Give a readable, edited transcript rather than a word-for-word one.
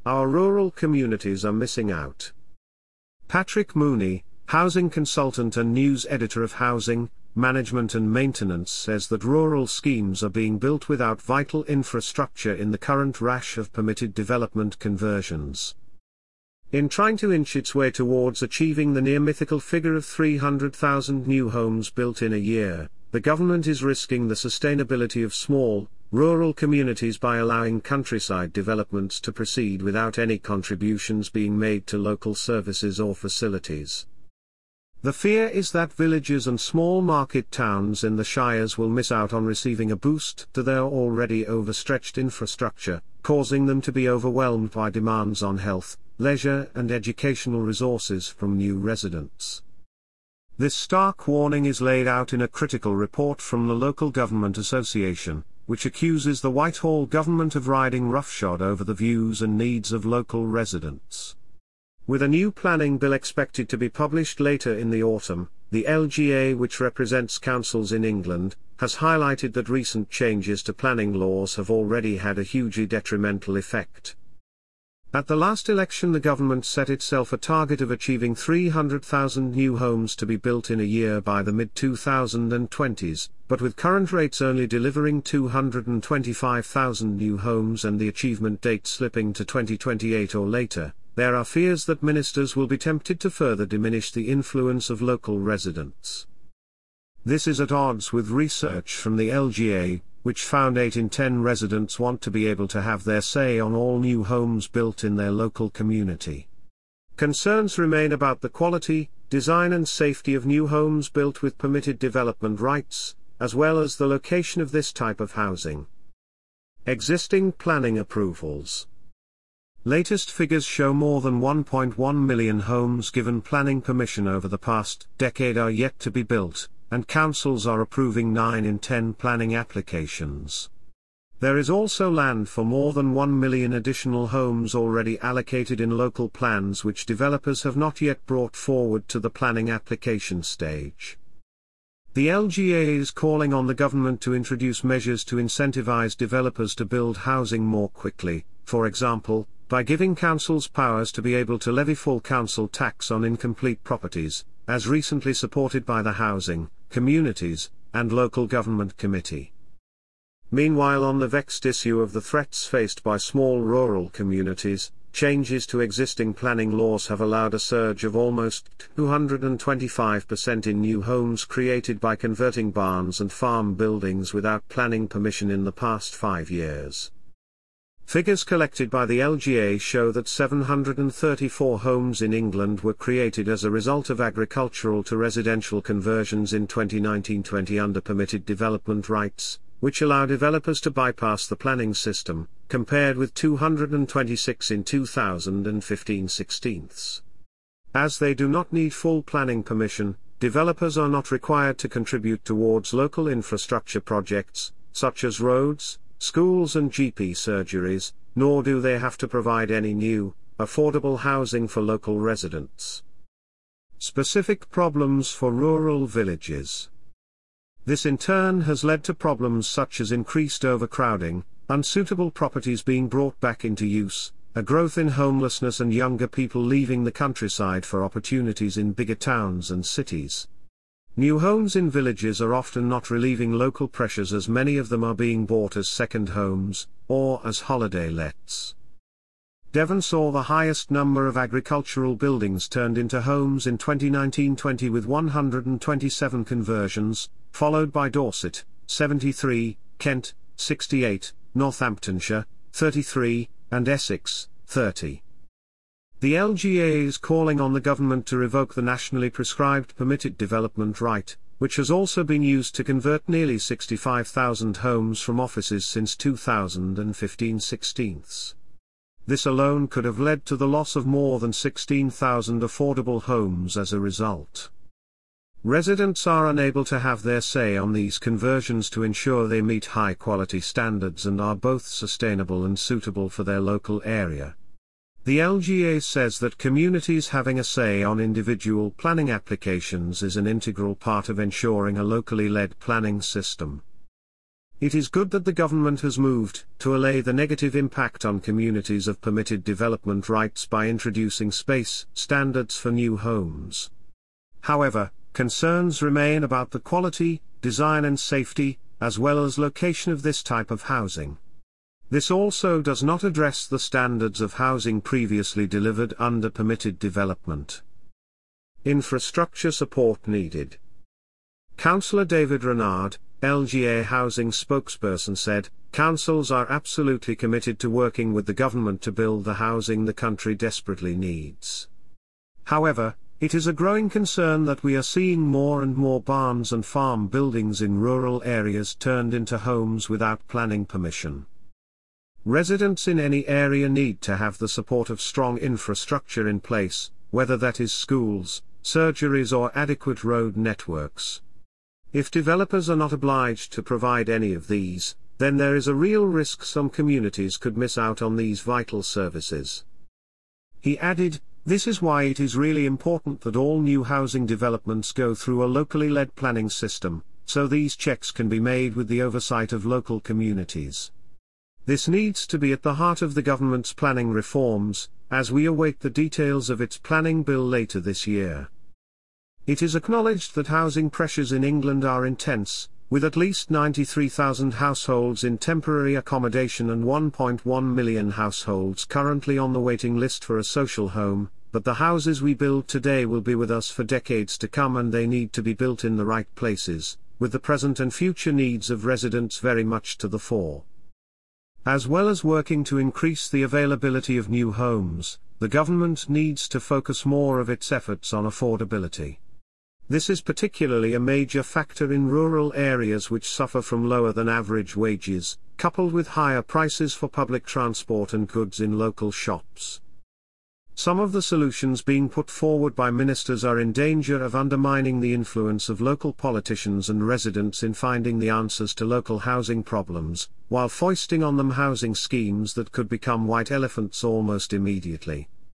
Our rural communities are missing out. Patrick Mooney, housing consultant and news editor of Housing, Management and Maintenance, says that rural schemes are being built without vital infrastructure in the current rash of permitted development conversions. In trying to inch its way towards achieving the near-mythical figure of 300,000 new homes built in a year, the government is risking the sustainability of small, rural communities by allowing countryside developments to proceed without any contributions being made to local services or facilities. The fear is that villages and small market towns in the shires will miss out on receiving a boost to their already overstretched infrastructure, causing them to be overwhelmed by demands on health, leisure and educational resources from new residents. This stark warning is laid out in a critical report from the Local Government Association, which accuses the Whitehall government of riding roughshod over the views and needs of local residents. With a new planning bill expected to be published later in the autumn, the LGA, which represents councils in England, has highlighted that recent changes to planning laws have already had a hugely detrimental effect. At the last election, the government set itself a target of achieving 300,000 new homes to be built in a year by the mid-2020s, but with current rates only delivering 225,000 new homes and the achievement date slipping to 2028 or later, there are fears that ministers will be tempted to further diminish the influence of local residents. This is at odds with research from the LGA, which found 8 in 10 residents want to be able to have their say on all new homes built in their local community. Concerns remain about the quality, design and safety of new homes built with permitted development rights, as well as the location of this type of housing. Existing planning approvals. Latest figures show more than 1.1 million homes given planning permission over the past decade are yet to be built, and councils are approving 9 in 10 planning applications. There is also land for more than 1 million additional homes already allocated in local plans which developers have not yet brought forward to the planning application stage. The LGA is calling on the government to introduce measures to incentivize developers to build housing more quickly, for example, by giving councils powers to be able to levy full council tax on incomplete properties, as recently supported by the Housing, Communities, and Local Government Committee. Meanwhile, on the vexed issue of the threats faced by small rural communities, changes to existing planning laws have allowed a surge of almost 225% in new homes created by converting barns and farm buildings without planning permission in the past 5 years. Figures collected by the LGA show that 734 homes in England were created as a result of agricultural to residential conversions in 2019-20 under permitted development rights, which allow developers to bypass the planning system, compared with 226 in 2015-16. As they do not need full planning permission, developers are not required to contribute towards local infrastructure projects, such as roads, schools and GP surgeries, nor do they have to provide any new, affordable housing for local residents. Specific problems for rural villages. This in turn has led to problems such as increased overcrowding, unsuitable properties being brought back into use, a growth in homelessness and younger people leaving the countryside for opportunities in bigger towns and cities. New homes in villages are often not relieving local pressures as many of them are being bought as second homes, or as holiday lets. Devon saw the highest number of agricultural buildings turned into homes in 2019-20 with 127 conversions, followed by Dorset, 73, Kent, 68, Northamptonshire, 33, and Essex, 30. The LGA is calling on the government to revoke the nationally prescribed permitted development right, which has also been used to convert nearly 65,000 homes from offices since 2015-16. This alone could have led to the loss of more than 16,000 affordable homes as a result. Residents are unable to have their say on these conversions to ensure they meet high-quality standards and are both sustainable and suitable for their local area. The LGA says that communities having a say on individual planning applications is an integral part of ensuring a locally led planning system. It is good that the government has moved to allay the negative impact on communities of permitted development rights by introducing space standards for new homes. However, concerns remain about the quality, design and safety, as well as location of this type of housing. This also does not address the standards of housing previously delivered under permitted development. Infrastructure support needed. Councillor David Renard, LGA Housing spokesperson said, "Councils are absolutely committed to working with the government to build the housing the country desperately needs. However, it is a growing concern that we are seeing more and more barns and farm buildings in rural areas turned into homes without planning permission. Residents in any area need to have the support of strong infrastructure in place, whether that is schools, surgeries or adequate road networks. If developers are not obliged to provide any of these, then there is a real risk some communities could miss out on these vital services." He added, "This is why it is really important that all new housing developments go through a locally led planning system, so these checks can be made with the oversight of local communities. This needs to be at the heart of the government's planning reforms, as we await the details of its planning bill later this year." It is acknowledged that housing pressures in England are intense, with at least 93,000 households in temporary accommodation and 1.1 million households currently on the waiting list for a social home, but the houses we build today will be with us for decades to come, and they need to be built in the right places, with the present and future needs of residents very much to the fore. As well as working to increase the availability of new homes, the government needs to focus more of its efforts on affordability. This is particularly a major factor in rural areas which suffer from lower than average wages, coupled with higher prices for public transport and goods in local shops. Some of the solutions being put forward by ministers are in danger of undermining the influence of local politicians and residents in finding the answers to local housing problems, while foisting on them housing schemes that could become white elephants almost immediately.